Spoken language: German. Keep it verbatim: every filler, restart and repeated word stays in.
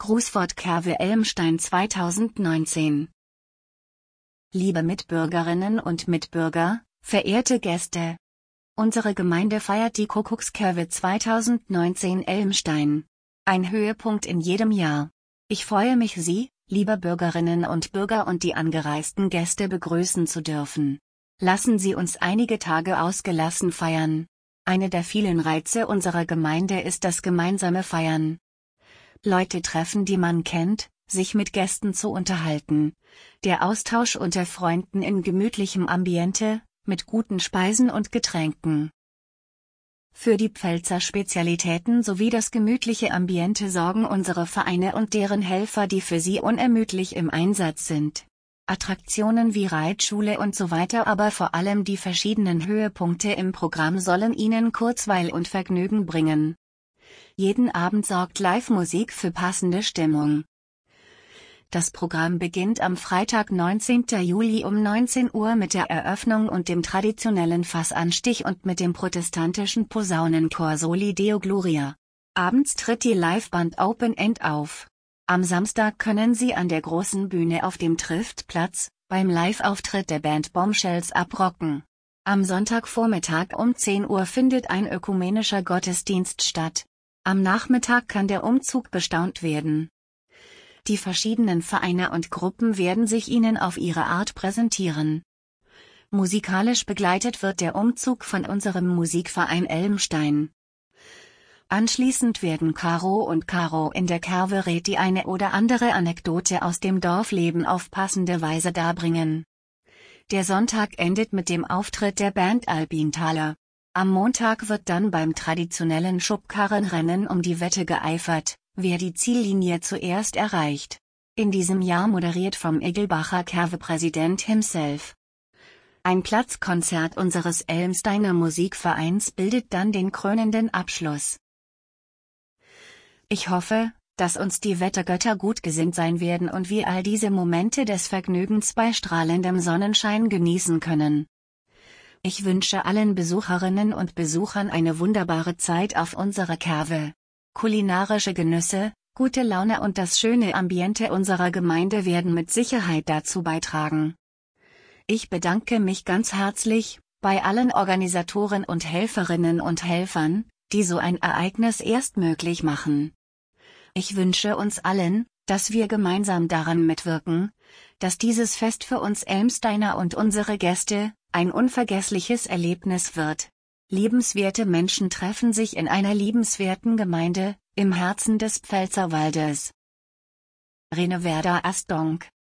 Grußwort Kerve Elmstein zweitausendneunzehn. Liebe Mitbürgerinnen und Mitbürger, verehrte Gäste. Unsere Gemeinde feiert die Kuckuckskerve zweitausendneunzehn Elmstein. Ein Höhepunkt in jedem Jahr. Ich freue mich, Sie, liebe Bürgerinnen und Bürger und die angereisten Gäste begrüßen zu dürfen. Lassen Sie uns einige Tage ausgelassen feiern. Eine der vielen Reize unserer Gemeinde ist das gemeinsame Feiern. Leute treffen, die man kennt, sich mit Gästen zu unterhalten. Der Austausch unter Freunden in gemütlichem Ambiente, mit guten Speisen und Getränken. Für die Pfälzer Spezialitäten sowie das gemütliche Ambiente sorgen unsere Vereine und deren Helfer, die für Sie unermüdlich im Einsatz sind. Attraktionen wie Reitschule und so weiter, aber vor allem die verschiedenen Höhepunkte im Programm sollen Ihnen Kurzweil und Vergnügen bringen. Jeden Abend sorgt Live-Musik für passende Stimmung. Das Programm beginnt am Freitag, neunzehnten Juli um neunzehn Uhr mit der Eröffnung und dem traditionellen Fassanstich und mit dem protestantischen Posaunenchor Soli Deo Gloria. Abends tritt die Liveband Open End auf. Am Samstag können Sie an der großen Bühne auf dem Triftplatz, beim Live-Auftritt der Band Bombshells abrocken. Am Sonntagvormittag um zehn Uhr findet ein ökumenischer Gottesdienst statt. Am Nachmittag kann der Umzug bestaunt werden. Die verschiedenen Vereine und Gruppen werden sich Ihnen auf ihre Art präsentieren. Musikalisch begleitet wird der Umzug von unserem Musikverein Elmstein. Anschließend werden Caro und Caro in der Kerve Red die eine oder andere Anekdote aus dem Dorfleben auf passende Weise darbringen. Der Sonntag endet mit dem Auftritt der Band Albinthaler. Am Montag wird dann beim traditionellen Schubkarrenrennen um die Wette geeifert, wer die Ziellinie zuerst erreicht. In diesem Jahr moderiert vom Iggelbacher Kerve-Präsident himself. Ein Platzkonzert unseres Elmsteiner Musikvereins bildet dann den krönenden Abschluss. Ich hoffe, dass uns die Wettergötter gut gesinnt sein werden und wir all diese Momente des Vergnügens bei strahlendem Sonnenschein genießen können. Ich wünsche allen Besucherinnen und Besuchern eine wunderbare Zeit auf unserer Kerve. Kulinarische Genüsse, gute Laune und das schöne Ambiente unserer Gemeinde werden mit Sicherheit dazu beitragen. Ich bedanke mich ganz herzlich bei allen Organisatoren und Helferinnen und Helfern, die so ein Ereignis erst möglich machen. Ich wünsche uns allen, dass wir gemeinsam daran mitwirken, dass dieses Fest für uns Elmsteiner und unsere Gäste ein unvergessliches Erlebnis wird. Liebenswerte Menschen treffen sich in einer liebenswerten Gemeinde, im Herzen des Pfälzerwaldes. Rene Werder Astonk